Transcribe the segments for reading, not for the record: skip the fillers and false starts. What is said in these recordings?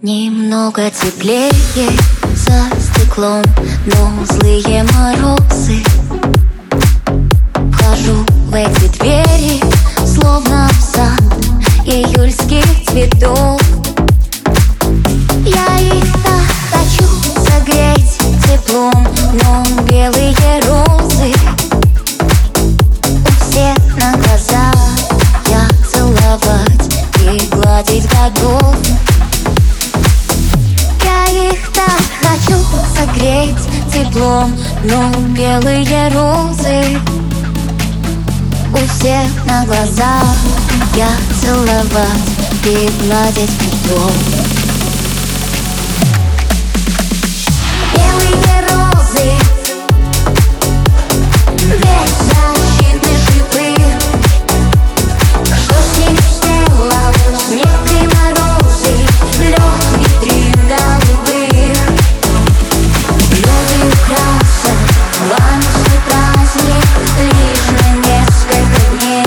Немного теплее за стеклом, но злые морозы. Вхожу в эти двери, словно в сад июльских цветов. Я их так хочу согреть теплом, но белые розы у всех на глазах. Я целовать и гладить готов. Я их так хочу согреть теплом, но белые розы у всех на глазах. Я целовать и гладить готов. Белые розы, беззащитные шипы. Что с ними сделал снег и морозы, лед витрин голубых? Люди украсят вам свой праздник лишь на несколько дней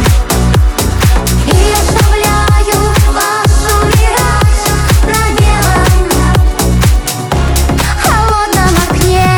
и оставляю вас умирать на белом холодном окне.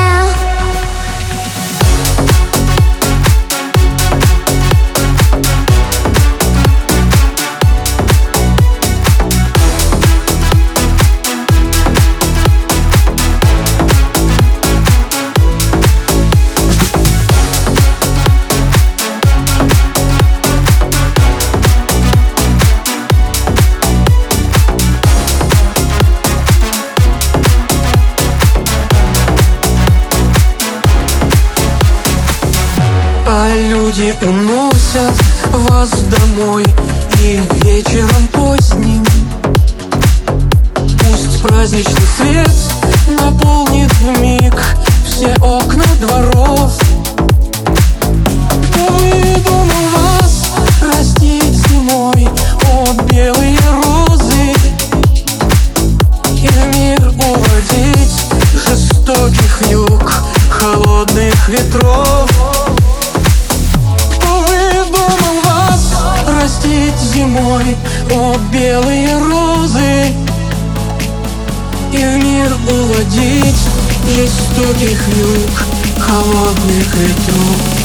А люди уносят вас домой, и вечером поздним пусть праздничный свет наполнит вмиг все окна дворов. Кто выдумал вас растить зимой, о белые розы, и в мир уводить жестоких юг, холодных ветров? Растить зимой, о белые розы, и в мир уводить жестоких юг, холодных ветров.